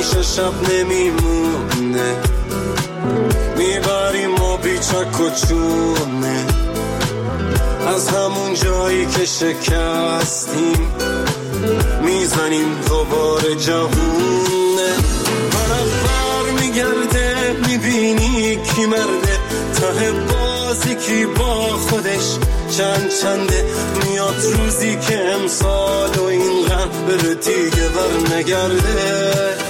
همیشه شب نمیمونه، میبریم ما بیچک و چونه از همون جایی که شکستیم، میزنیم دوباره جوونه. طرف بر میگرده میبینی کی مرده، ته بازی کی با خودش چنده. میاد روزی که امسال و این بره دیگه بر نگرده.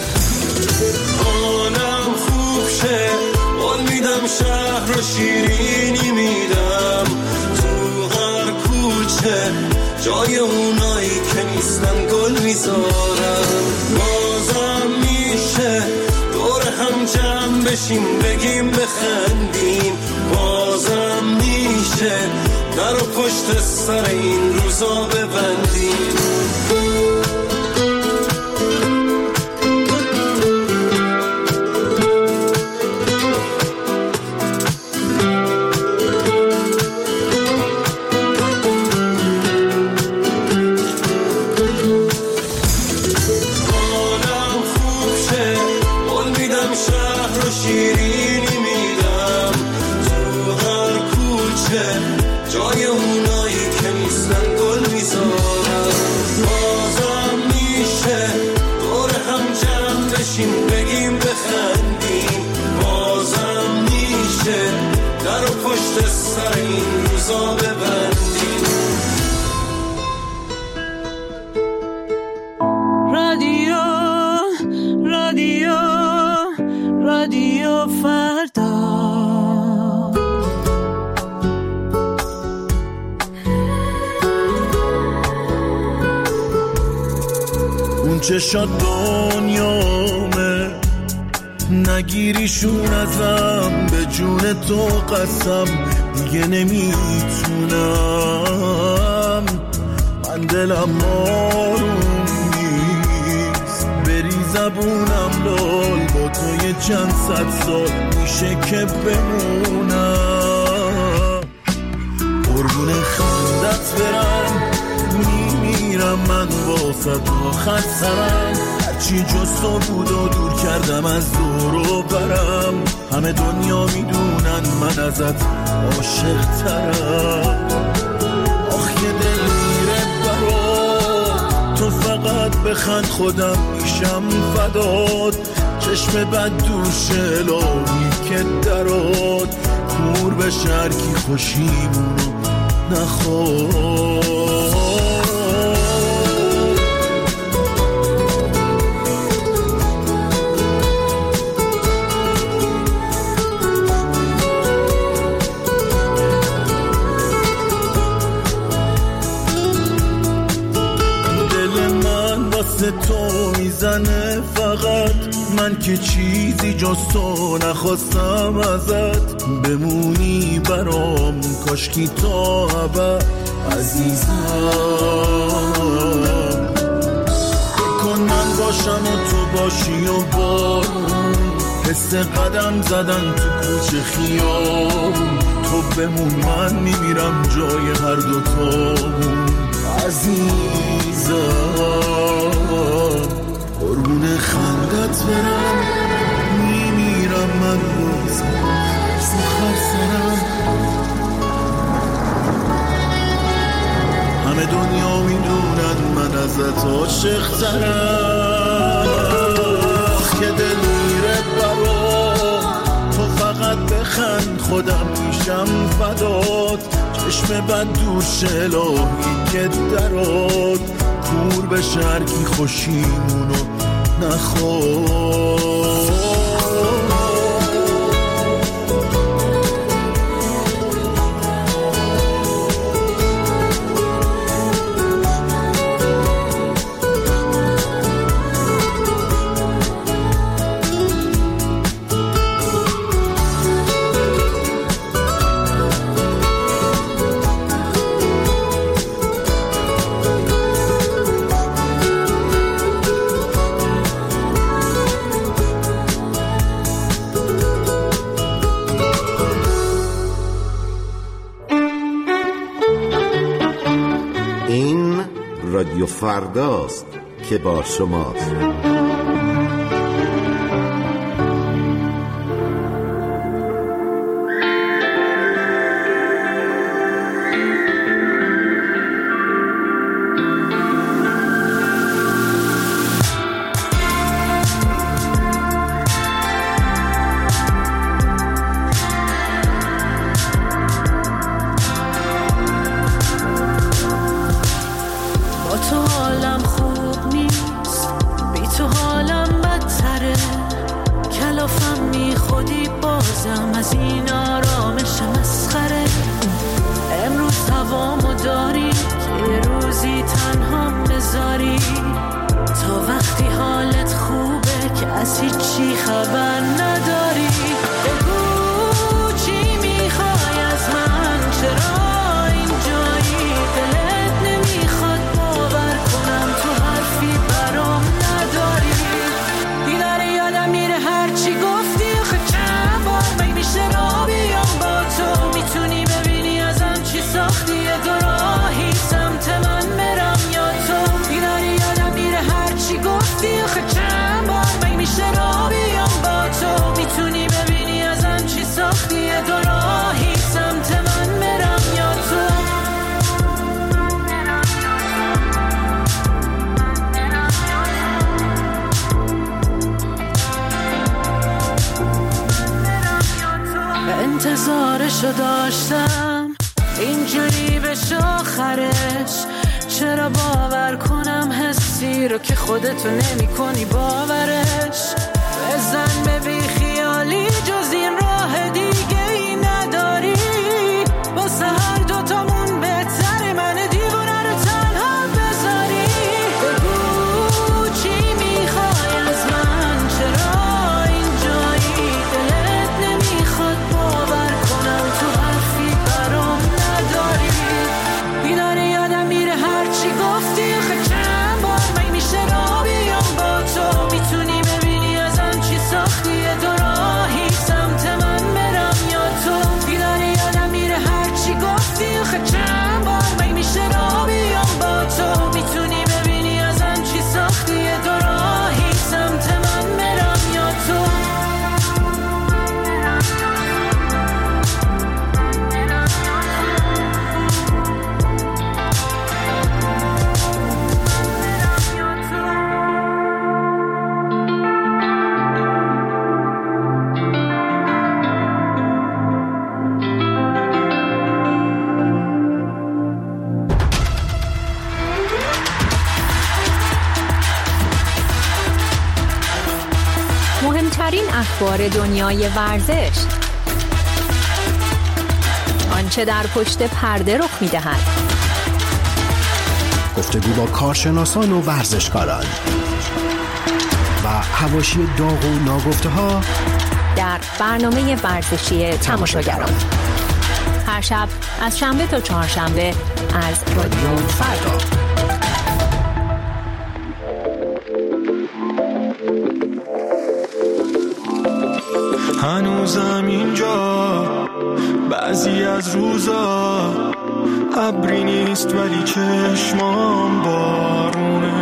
حالم خوب شه قول میدم، شهر رو شیرینی میدم، تو هر کوچه جای اونایی که نیستن گل میذارم. بازم میشه دور هم جمع بشیم بگیم بخندیم، بازم میشه در و پشت سر این روزا ببندیم. رادیو فردا. اون چشات دنیامه، نگیریشون ازم، به جون تو قسم دیگه نمیتونم. من دلم آروم نیست، بری زبونم لال، با تو یه چند صد سال میشه که بمونم. قربون خندت برم، میمیرم من واسه آخر سرم. هرچی جز تو بود و دور کردم از دور و برم، همه دنیا میدونن من ازت عاشق ترم. آخ یه دل میره برات، تو فقط بخند خودم میشم فدات. چشم بد دوشه الهی که درات، کور به شرکی خوشیمونو نخواد. تو میزنه فقط، من که چیزی جز تو نخواستم ازت. بمونی برام کاشکی تا ابد عزیزم. بکن من باشم و تو باشی و بارون، حس قدم زدن تو کوچه خیابون. تو بمون من میمیرم جای هر دوتامون عزیزم. قربون خندت برم، میمیرم من روز سخر سرم. همه دنیا میدونن من ازت عاشق ترم. که دل میره برام، تو فقط بخند خودم میشم فدات. چشم بد دوشه الهی که درات، کور به شرکی خوشیمونو نخواد. رادیو فرداست که با شماست. عزیزم از این آرامش مسخره. امروز هوامو داری که یه روزی تنها بذاری، تا وقتی حالت خوبه که از هیچی خبر نداری. بگو چی میخوای از من، چرا اینجایی؟ دلت نمیخواد باور کنم تو حرفی برام نداری. دیداره یادم میره هرچی گفتی، آخه چند بار میشه را بیام با تو. میتونی ببینی ازم چی ساختی، یه دو راهی سمت من برم یا تو. دیداره یادم میره هرچی گفتی، آخه چند بار میشه را بیام با تو. میتونی ببینی ازم چی ساختی، یه دو راهی سمت من برم یا تو. انتظارشو داشتم اینجوری بشه آخرش، چرا باور کنم حسی رو که خودتو نمی کنی باورش. بزن به بی خیالی جز این راه دیگه ای نداری، واسه هر دوتامون بهتره من دیوونه رو تنها بذاری. بگو چی میخوای از من، چرا اینجایی؟ دلت نمیخواد باور کنم تو حرفی برام نداری. بیداره یادم میره هرچی گفتی، آخه چند بار میشه را بیام با تو. میتونی ببینی ازم چی ساختی، یه دو راهی سمت من برم یا تو. بیداره یادم میره هرچی گفتی، آخه چند بار میشه را بیام با تو. میتونی ببینی ازم چی ساختی، یه دو راهی سمت من برم یا تو. مهمترین اخبار دنیای ورزش، آنچه در پشت پرده رخ می‌دهد، گفتگو با کارشناسان و ورزشکاران و حواشی داغ و ناگفته‌ها در برنامه ورزشی تماشاگران، هر شب از شنبه تا چهارشنبه از رادیو فردا. هنوزم اینجا بعضی از روزا ابری نیست ولی چشمام بارونه.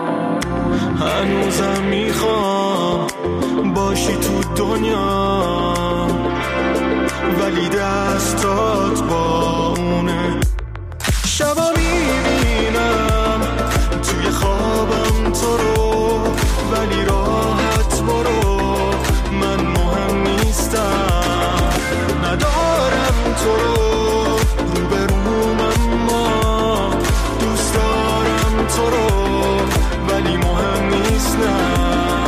هنوزم میخوام باشی تو دنیا ولی دستات با اونه. شبا میبینم توی خوابم تو رو، ولی راحت برو، من مهم نیستم، ندارم تو رو روبروم، اما دوست دارم تو رو، ولی مهم نیستم.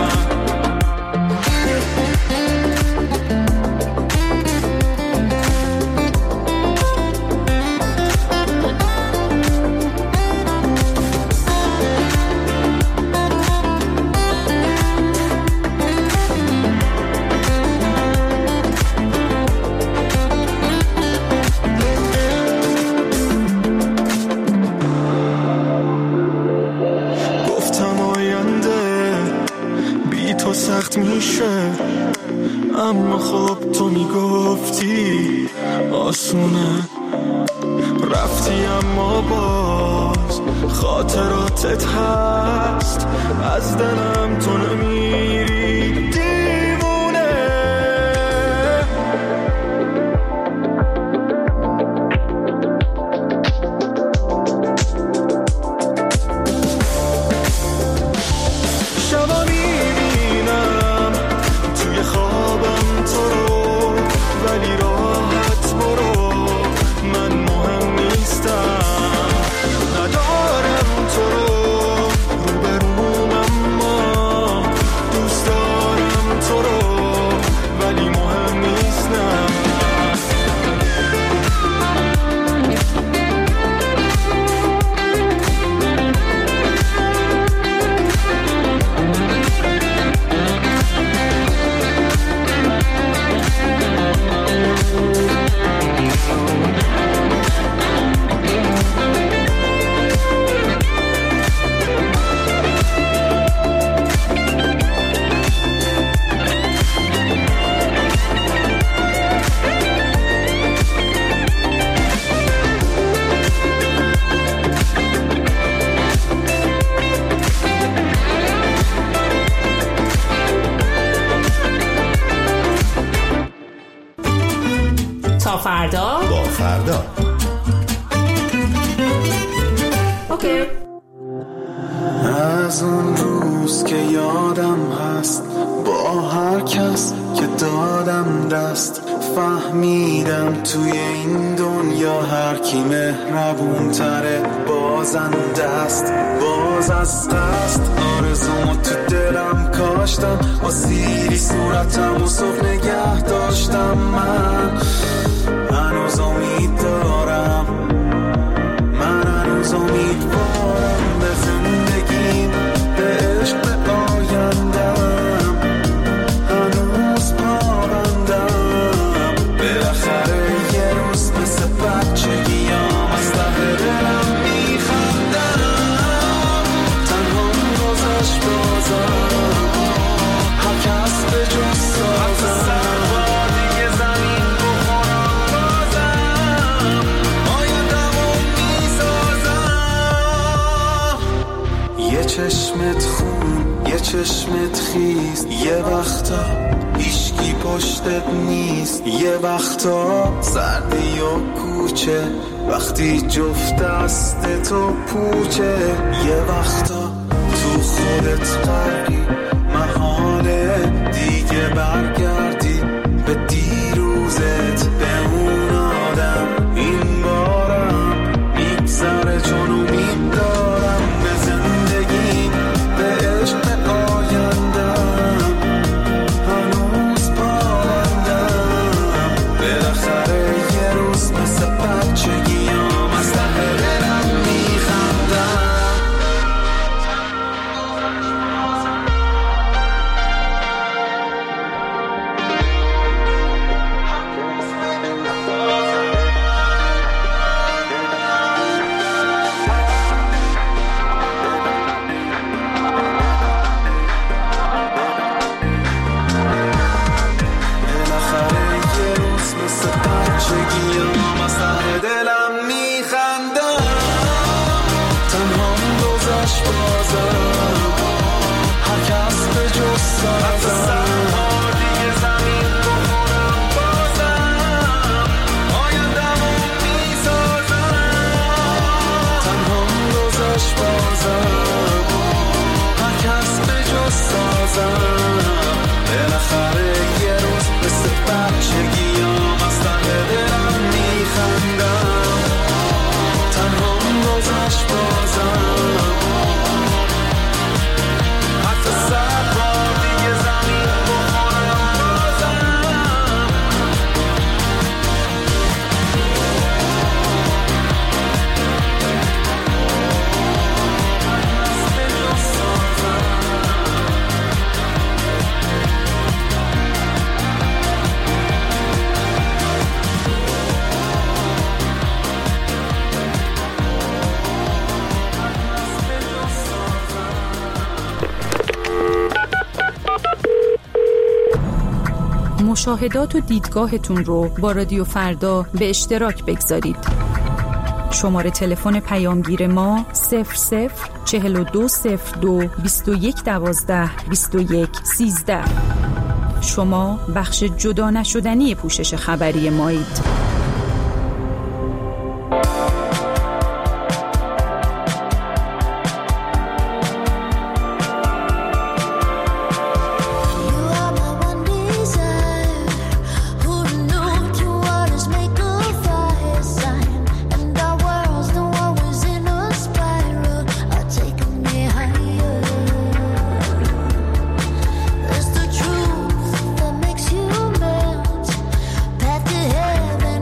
سخت میشه، اما خب تو میگفتی آسونه. رفتی اما باز خاطراتت هست، از دلم تو نمیری دیوونه. شبا میبینم توی خوابم تو رو، ولی راحت برو، من مهم نیستم، ندارم تو رو روبروم، اما فردا با فردا. اوکی. از اون روز که یادم هست با هر کس که دادم دست فهمیدم توی این دنیا هر کی مهربون تره بازنده است. باز از قصد آرزومو تو دلم کاشتم با سیری صورتم و صبح نگه داشتم. من هنوز امید دارم، من هنوز امیدوارم به زندگیم، به عشق، به آیندم، هنوز پابندم. بالاخره یه روز مثل بچگیام از ته دلم میخندم. تنها گذشت بازم هر کس به جز سازم دیگه زمین بخورم بازم آیندمو میسازم. یه چشمت خون، یه چشمت خیز، یه وقتا هیچکی پشتت نیست، یه وقتا سردی و کوچه وقتی جفت دست تو پوچه، یه وقتا تو خودت غرقی محاله دیگه برگردی به دیروزت، به اون آدم. این بارم میگذره چون امید دارم به زندگیم، به عشق، به آیندم، هنوز پابندم. بالاخره یه روز مثل بچگیام از ته دلم میخندم. مشاهدات و دیدگاهتون رو با رادیو فردا به اشتراک بگذارید. شماره تلفن پیامگیر ما 004202 2112 2113. شما بخش جدا نشدنی پوشش خبری مایید. Heaven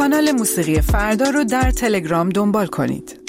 کانال موسیقی فردا رو در تلگرام دنبال کنید.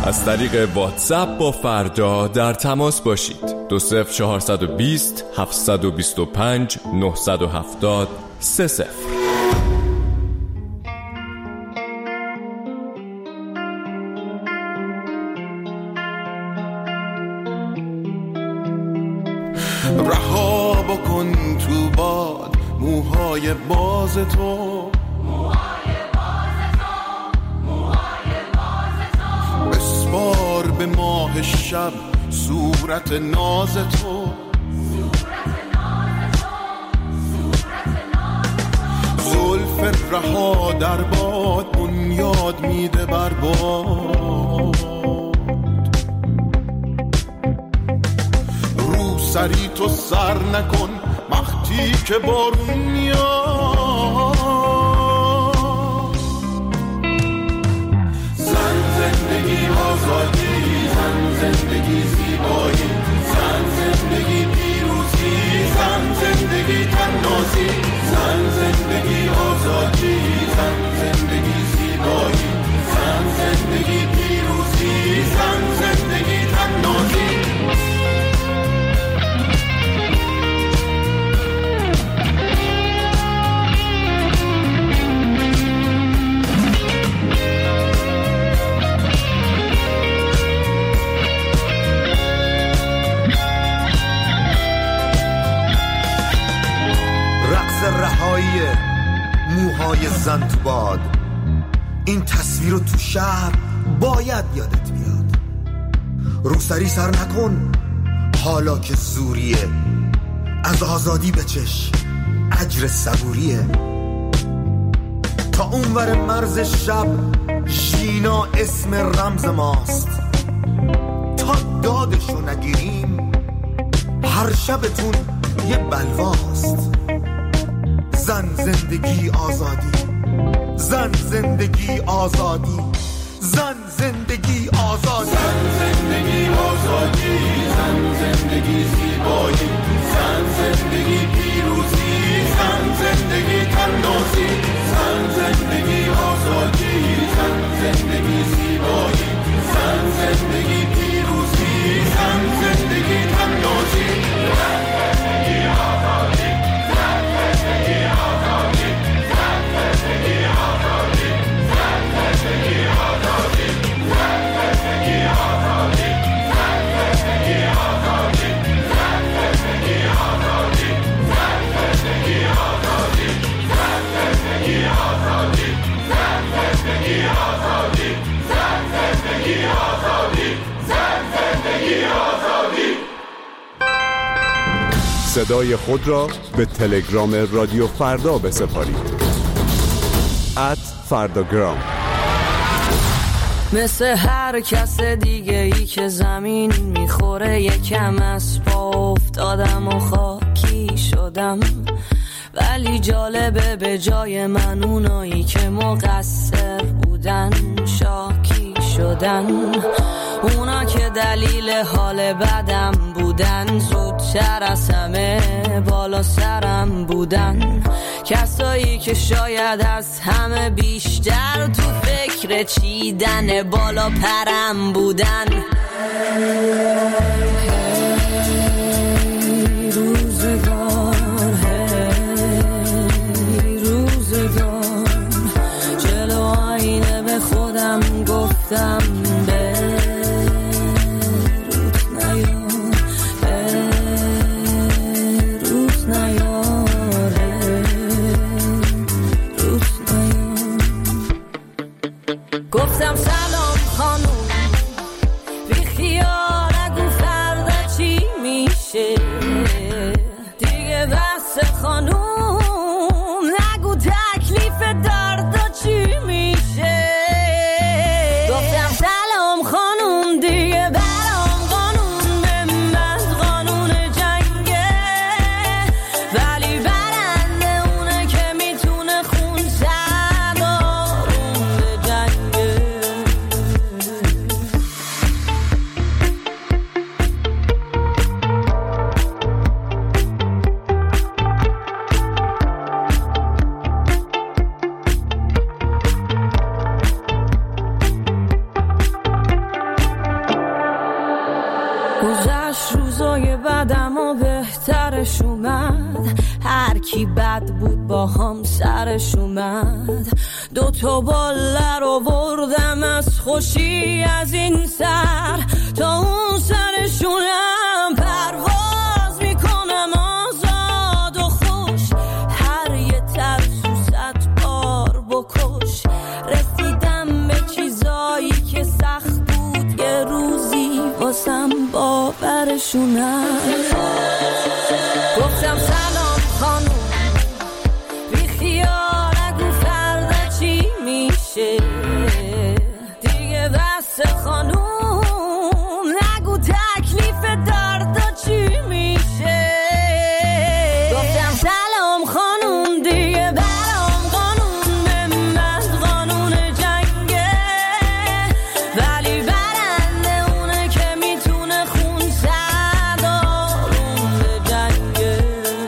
از طریق واتساپ با فردا در تماس باشید. 20420 725 970 30. رها بکن تو باد موهای باز تو، بسپار به ماه شب صورت ناز تو، زلف رها در باد بنیاد میده بر باد، رو سری تو سر نکن وقتی که بارون میاد، زن زندگی آزادی، زن زندگی زیبایی، زن زندگی پیروزی، زن زندگی تنازی، زن زندگی آزادی، زن زندگی زیبایی، زن زندگی پیروزی، زن زندگی تنازی. رهایی موهای زن تو باد، این تصویر رو تو شهر باید یادت بیاد. روسری سر نکن حالا که زوریه، از آزادی بچش اجر صبوریه. تا اونور مرز شب ژینا اسم رمز ماست، تا دادشو نگیریم هر شبتون یه بلواست. زن زندگی آزادی، زن زندگی آزادی، زن زندگی آزادی، زن زندگی آزادی، زن زندگی زیبایی، زن زندگی پیروزی، زن زندگی تنازی، زن زندگی آزادی، زن زندگی زیبایی، زن زندگی پیروزی، زن زندگی تنازی، زن زندگی آزادی، زن زندگی آزادی، زن زندگی آزادی، زن زندگی آزادی، زن زندگی آزادی، زن زندگی آزادی، زن زندگی آزادی، زن زندگی آزادی، زن زندگی آزادی، زن زندگی آزادی، زن زندگی آزادی، زن زندگی آزادی. صدای خود را به تلگرام رادیو فردا بسپارید. @فرداگرام. مثل هر کس دیگه ای که زمین میخوره، یکم از پا افتادم و خاکی شدم، ولی جالبه به جای من اونایی که مقصر بودن شاکی شدن. اونا که دلیل حال بدم بودن، زودتر از همه بالا سرم بودن. کسایی که شاید از همه بیشتر تو فکر چیدن بالا پرم بودن. روزگار جلو آینه به خودم گفتم گفتم سلام خانوم، بی خیال نگو کی بد بود با هم سرش اومد. 2 باله رو بردم از خوشی از این سر تا اون سرشونم. پرواز میکنم آزاد و خوش، هر یه ترسو 100 بار بکش. رسیدم به چیزایی که سخت بود، یه روزی واسم باورشونم. گفتم سلام خانوم، بی خیال نگو فردا چی میشه. دیگه بس خانوم، نگو تکلیف دردا چی میشه. گفتم سلام خانوم، دیگه برام قانون به من قانون جنگه. ولی برنده اونه که میتونه خون سردارون به جنگه.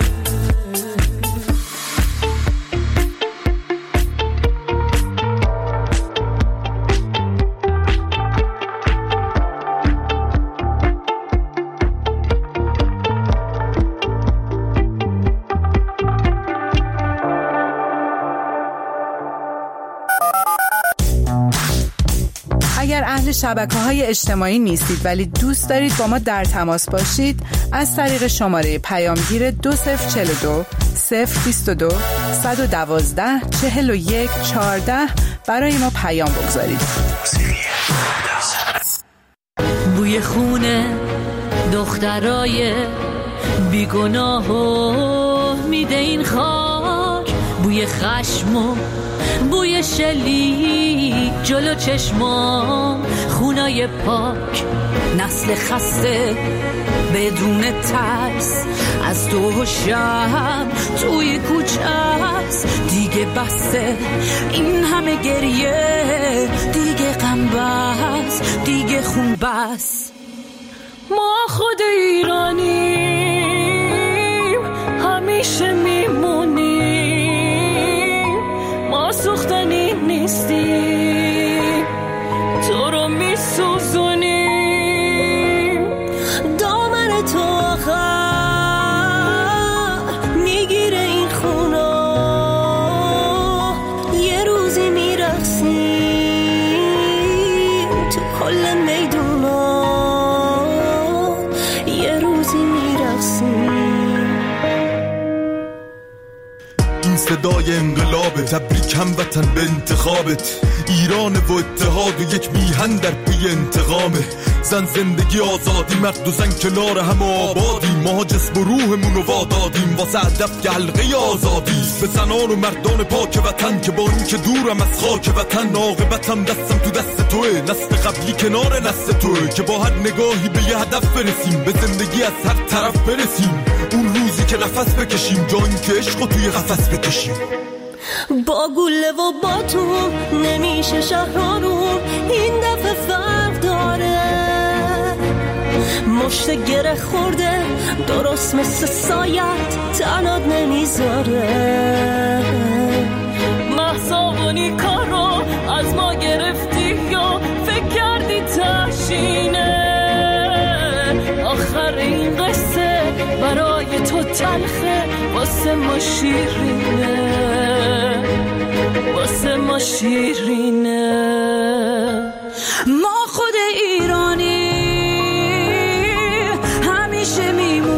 اگر اهل شبکه‌های اجتماعی نیستید ولی دوست دارید با ما در تماس باشید، از طریق شماره پیامگیر 2042 022 112 41 14 برای ما پیام بگذارید. بوی خونه دخترای بیگناهو میده این خاک، بوی خشم و بوی شلیک جلو چشمام، خونای پاک، نسل خسته بدون ترس، از دو شب توی کوچه است. دیگه بسته این همه گریه، دیگه غم بس، دیگه خون بس. ما خود ایرانیم، همیشه میمونیم. ما سوختنی نیستیم، تو رو میسوزونیم. دامن تو آخر میگیره این خونا، یه روزی میرقصیم تو کل میدونا، یه روزی میرقصیم. این صدای انقلاب تبریک هموطن به انتخابت. ایران و اتحاد و یک میهن در پی انتقامه. زن زندگی آزادی، مرد و زن کنار هم آبادی. ما جسم و روحمون رو وادادیم واسه هدف که حلقه آزادی. به زنان و مردان پاک وطن که با این که دورم از خاک وطن، عاقبتم دستم تو دست توه. نسل قبلی کنار نسل توه که با هر نگاهی به یه هدف برسیم، به زندگی از هر طرف برسیم. اون روزی که نفس بکشیم، جایی که عشقو توی قفس بکشیم. با گله و با تو نمیشه شهرانون، این دفعه فرق داره. مشت گره خورده درست مثل سایت، تنات نمیذاره. محصابونی کارو از ما گرفتی یا فکر کردی تشینه. آخر این قصه برای تو تلخه، واسه ما شیرینه، واسه ما شیرینه. ما خود ایرانی همیشه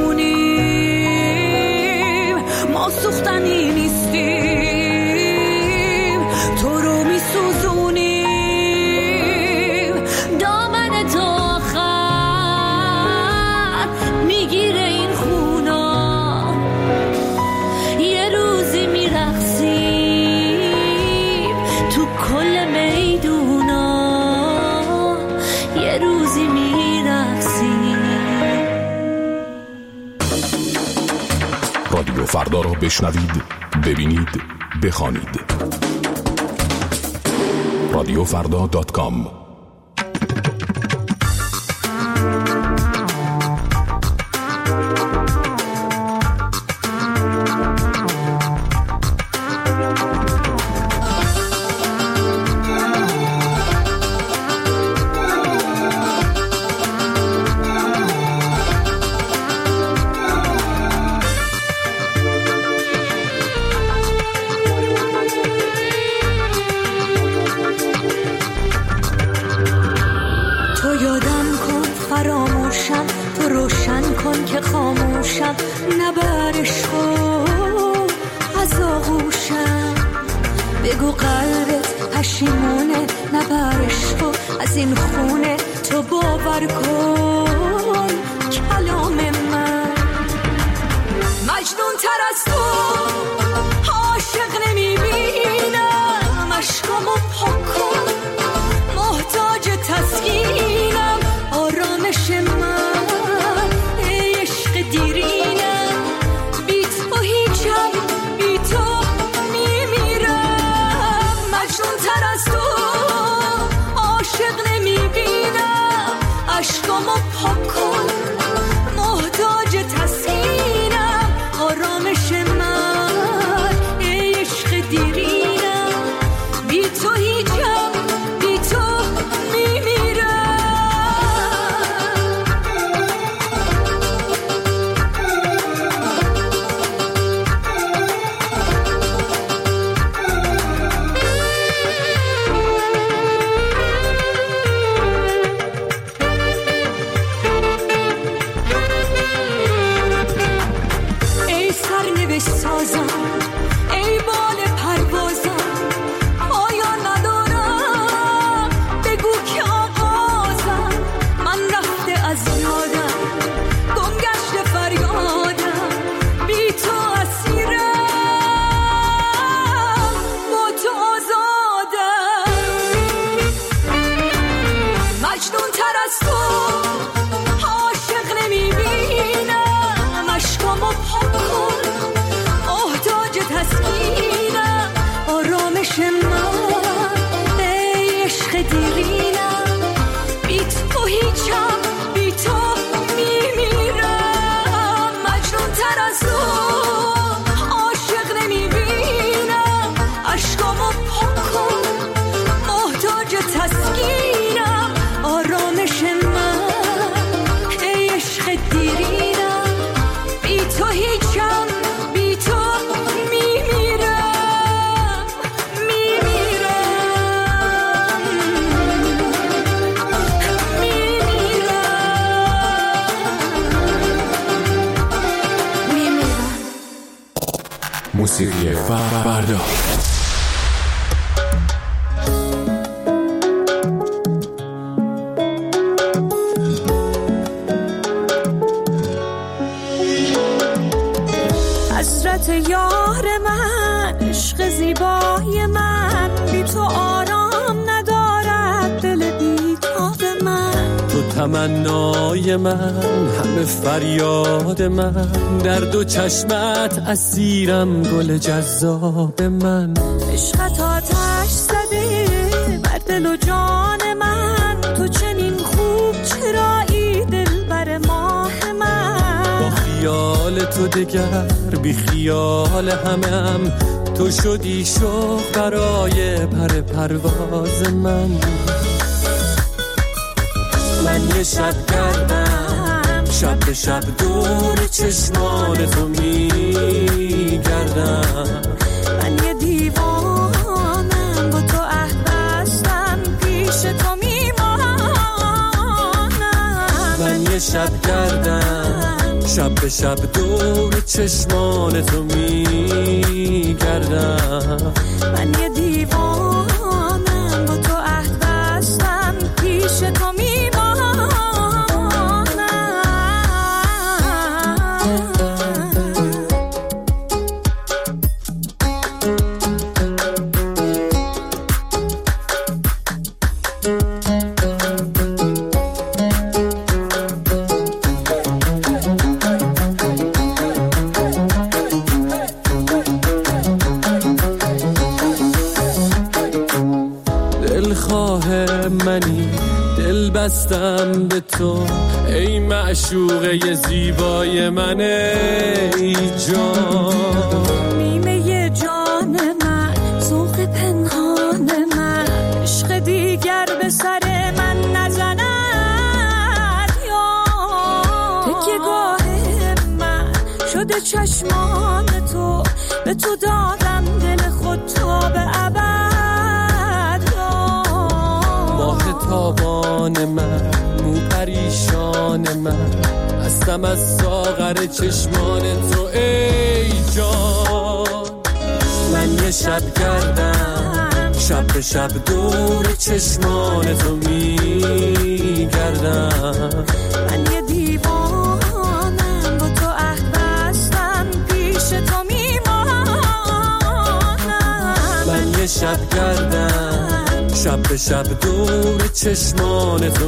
میمونیم. ما سوختنی نیستیم، تو رو میسوزونیم. دامن تو آخر میگیره این خونا، یه روزی میرقصیم تو کل میدونا، یه روزی میرقصیم. رادیو فردا را بشنوید، ببینید، بخوانید. radiofrda.com. آغوشم، بگو قلبت پشیمونه نبر عشقو از این خونه، تو باور کن کلام من. مجنون تر از تو عاشق نمیبینم، عشقامو پاک کن محتاج تسکینم، آرامش من ای عشق دیرینم، بی تو هیچم بی تو میمیرم. مجنون تر از تو عاشق نمیبینم، عشقامو پاک کن محتاج تسکینم، آرامش من ای عشق دیرینم، بی تو هیچم بی تو میمیرم. ای سرنوشت سازم، ای بال پروازم، آیا ندارم بگو که آغازم، من رفته از یادم گم گشته فریادم، بی تو اسیرم با تو آزادم. مجنون تر از تو عاشق نمیبینم، عشقامو پاک کن محتاج تسکینم، آرامش من ای عشق دیرینم، بی تو هیچم بی تو میمیرم. مجنون تر از تو عاشق نمیبینم، عشقامو پاک کن محتاج تسکینم، آرامش من ای عشق دیرینم، بی تو هیچم بی تو میمیرم. موسیقی فردا. حضرت یار من، عشق زیبای من، بی تو آرام ندارد دل بیتاب من. تو تمنای من، همه فریاد من، در دو چشمت اسیرم گل جذاب من. عشقت آتش زده بر دل و جان من، تو چنین خوب چرایی دلبر ماه من. با خیال تو دگر بی خیال همم، تو شدی شوق برای پر پرواز من. من یه شب گردم، شب به شب دور چشمان تو میگردم. من یه دیوانم، با تو عهد بستم، پیش تو میمانم. من یه شب گردم، شب به شب دور چشمان تو میگردم. من یه دیوانم، با تو عهد بستم، پیش تو میمانم. منی دل بستم به تو، ای معشوقه زیبای من، ای جان. نیمه جان من، ذوق پنهان من، عشق دیگر به سر من نزند یا. تکیه گاه من شده چشمان تو، به تو دادم دل خود تا به ابد. تابان من، مو پریشان من، هستم از ساغر چشمان تو ای جان. من یه شب گردم، شب به شب دور چشمان تو میگردم. من یه دیوانم با تو عهد بستم، پیش تو میمانم. من یه شب گردم، شب به شب دور چشمان تو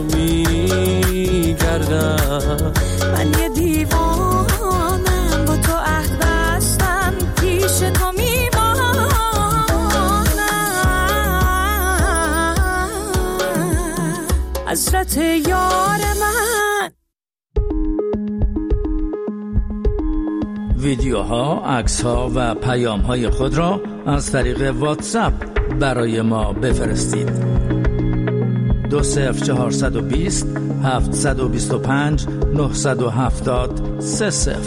میگردم. من یه دیوانم با تو عهد بستم، پیش تو میمانم. حضرت یار من. ویدیوها، عکس‌ها و پیام‌های خود را از طریق واتساپ برای ما بفرستید. 20420 725 970 30.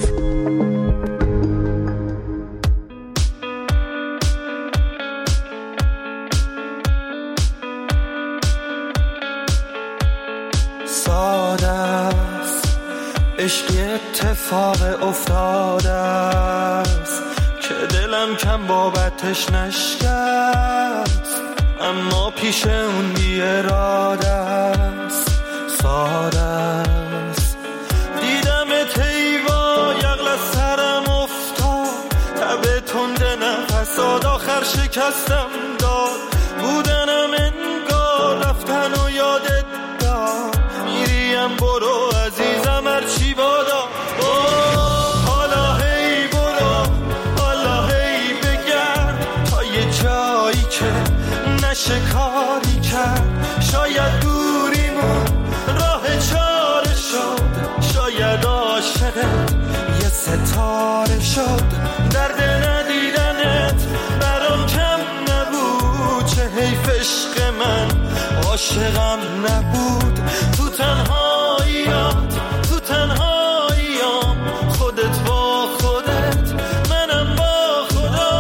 ساده است عشقی اتفاق افتاده است که دلم کم بابتش نشکست، اما پیش اون بی اراده است. ساده است دیدمت ایوا یغل از سرم افتاد، تب تند نفسات آخر شکستم داد. بودنم انگار رفتن و یادت داد، میریم برو عزیزم هرچی بادا. حالا هی برو، حالا هی بگرد تا یه جایی که نشه کاری کرد. شاید دوریمون راه چاره شد، شاید عاشقت یه ستاره شد. درد ندیدنت برام کم نبود، چه حیف عشق من عاشقم نبود. تو تنهاییات، تو تنهاییام، خودت با خودت، منم با خدا.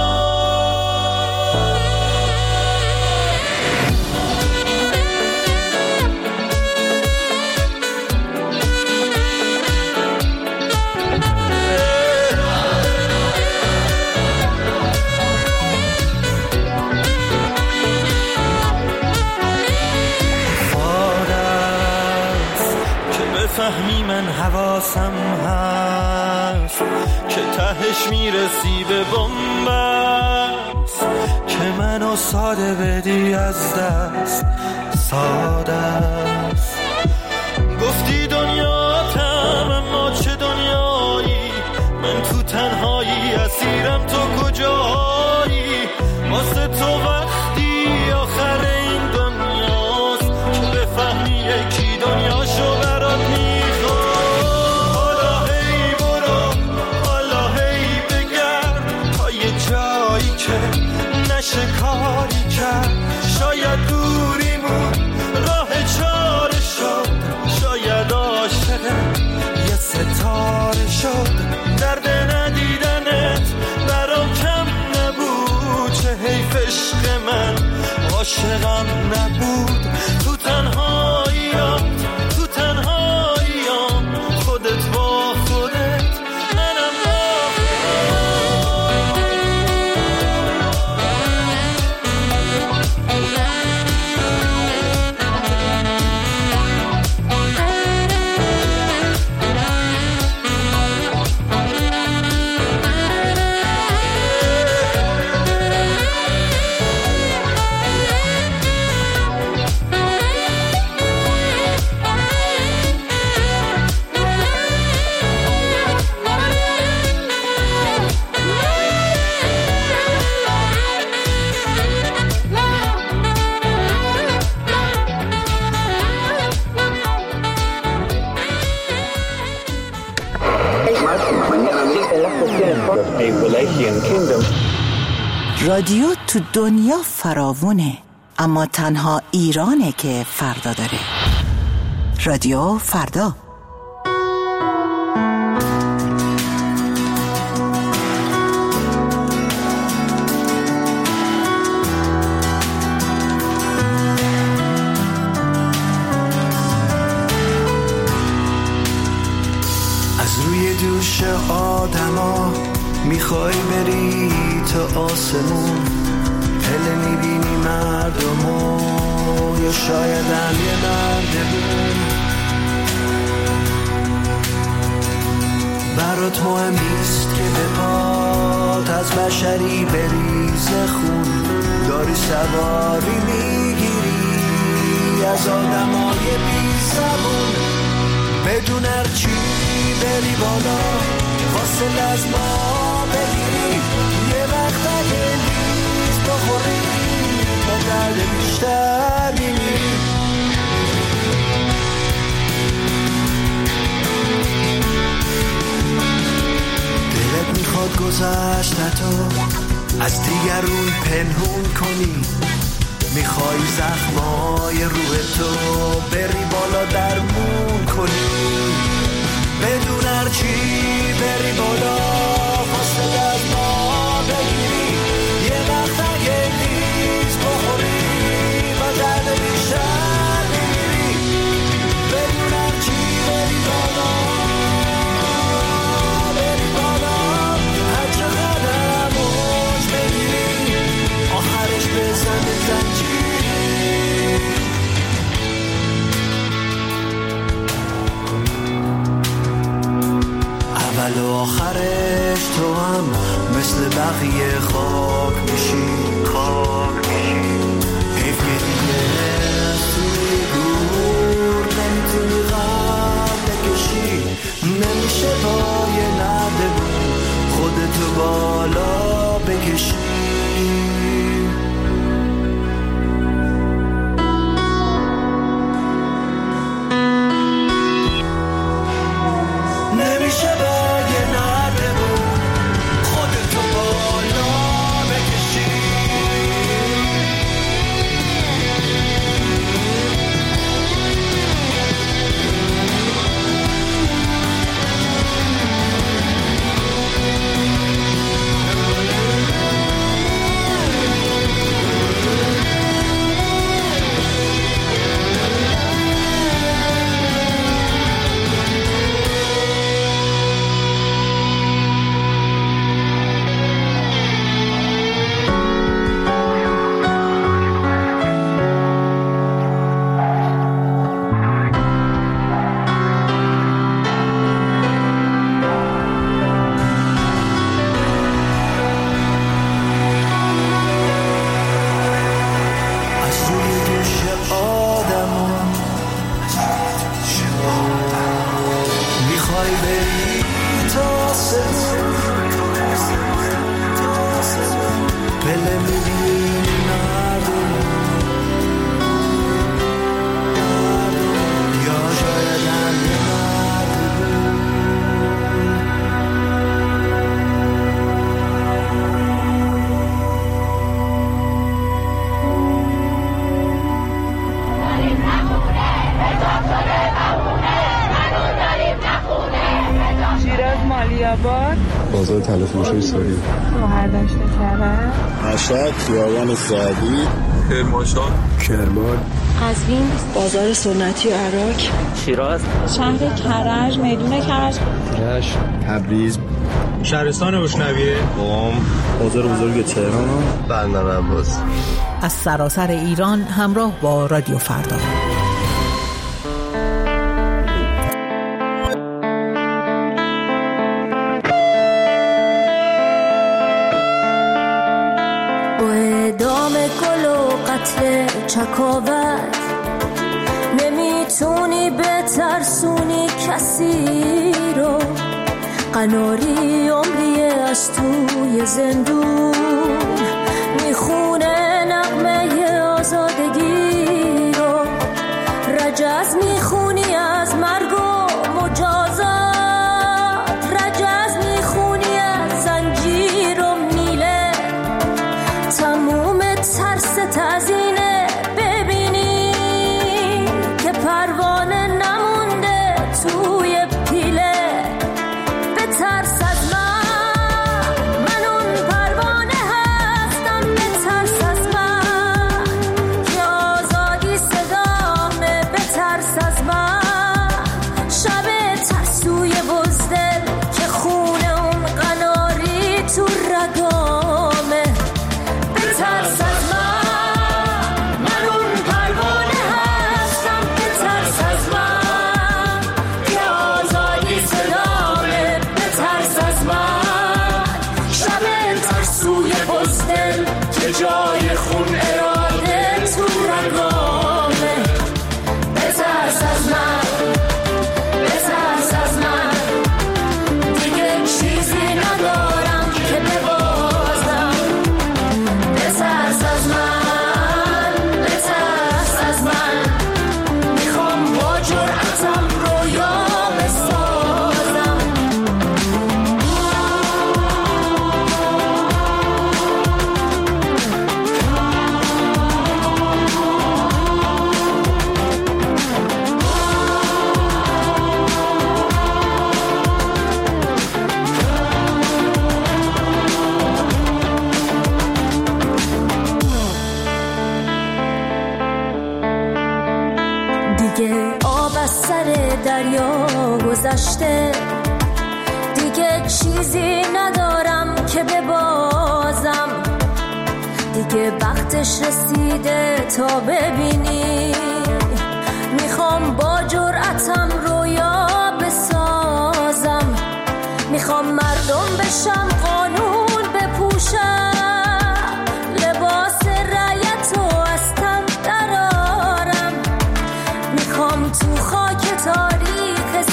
فهمی من حواسم هست که تهش میرسی به بنبست، که منو ساده بدی از دست. ساده است گفتی دنیاتم، اما چه دنیایی؟ من تو تنهایی اسیرم، تو کجایی؟ واسه تو وقتی آخر این دنیاست که بفهمی یکی دنیاشو برات میخواد. حالا هی برو، حالا هی بگرد تا یه جایی که نشه کاری کرد. شاید دوریمون راه چاره شد، شاید عاشقت یه ستاره شد. درد ندیدنت برام کم نبود، چه حیف عشق من عاشقم نبود. تو تنهاییات، تو تنهاییام، خودت با خودت، منم با رادیو تو دنیا فراوونه، اما تنها ایرانه که فردا داره. رادیو فردا. از روی دوش آدما میخوای بری تو آسمون هله میبینی مردمو، یا شاید هم یه نردبون. برات مهم نیست که به پات از بشری بریزه خون، داری سواری میگیری از آدمای بی زبون. بدون هرچی بری بالا فاصله از ما بگیری، یه وقت اگه نیز بخوری با درد بیشتر میمیری. دلت میخواد گذشتتو از دیگرون پنهون کنی، میخوای زخمای روح تو بری بالا درمون کنی. بدون هرچی بری بالا فاصله از ما بگیری، یه وقت اگه نیز بخوری و درد بیشتر میمیری. بدون هرچی بری بالا هر چقدر موج بگیری، آخرش بزنه زنجیر. اول و آخرش تو هم مثل بقیه خاک میشی. حیف که دیگه توی گور نمیتونی غم بکشی، نمیشه با یه نردبون خودتو بالا بکشی. نمیشه با یه نردبون خودتو بالا بکشی. بازار تلفروشی سوری، شهردشت کرد، مشهد، خیابان سعدی، کرمانشاه، کرمان، قزوین، بازار سنتی و عراق، شیراز، شهر کرج، میدون کرج، رشت، تبریز، شهرستان روشنویه، قم، بازار بزرگ تهران، بندر عباس. از سراسر ایران همراه با رادیو فردا. چکاوت نمیتونی بترسونی کسی رو، قناری عمریه از توی زندون میخونه نغمه آزادگی رو. رجز میخونی از مرگ و مجازات، رجز میخونی از زنجیر و میله، تموم ترس تزینه پروانه نمونده توی پیله. به ترس از من اون پروانه هم که جای خون اراده تو رگامه. بترس از من، بترس از من، دیگه چیزی ندارم که ببازم. بترس از من، بترس از من، میخوام با جرأتم رویا بسازم. دیگه آب از سر دریا گذشته، دیگه چیزی ندارم که ببازم. دیگه وقتش رسیده تا ببینی، میخوام با جرأتم رویا بسازم. میخوام مردم بشم، قانون بپوشم، لباس رعیت و از تن درارم. میخوام تو خاک تاریک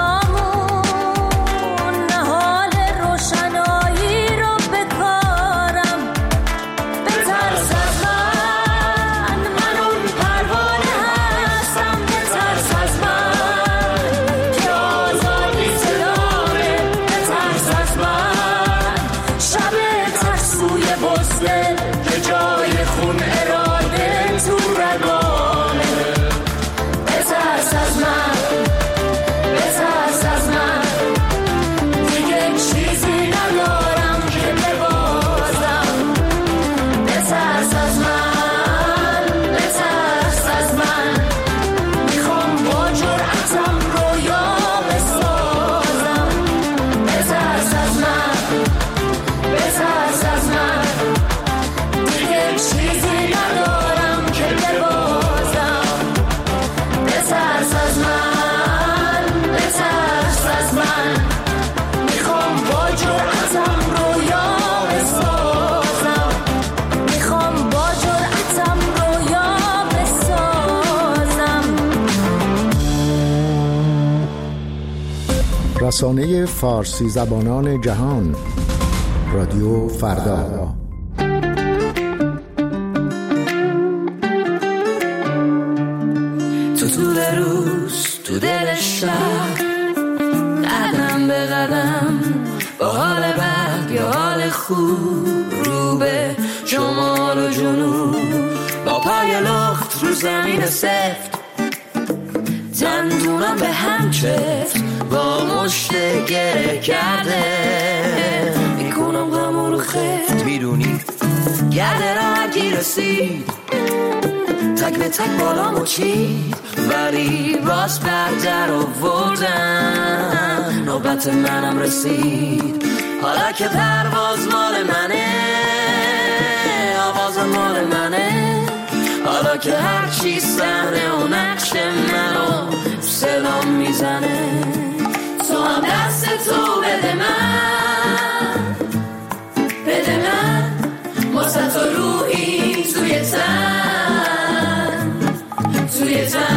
سیامون نهال روشنایی رو بکارم. بترس از من، من اون پروانه هستم. بترس از من که آزادی صدامه. بترس از من، شب ترسوی بزدل که جای خون اراده تو رگامه. بترس از من، بترس از من، دیگه چیزی ندارم که ببازم. بترس از من، بترس از من، میخوام با جرأتم رویا بسازم. بترس از من، بترس از من، دیگه چیزی ندارم که ببازم. بترس از من، بترس از من، میخوام با جرأتم رویا بسازم. میخوام با جرأتم رویا بسازم. رسانه فارسی زبانان جهان، رادیو فردا. تو طول روز، تو دل شب، قدم به قدم، با حال بد یا حال خوب، رو به شمال و جنوب، با پای لخت رو زمین سفت، دندونم به هم چفت، با مشت گره کرده میکنم غمو رو خفت. میدونی گرده راحتی رسید، تک به تک بالامو چید، ولی باز بردر آوردن، نوبت منم رسید. حالا که پرواز مال منه، آواز مال منه، حالا که هرچی صحنه و نقش منو سلام میزنه. تو هم دست تو بده من، بده من، واسه تو روحی توی تن، توی تن.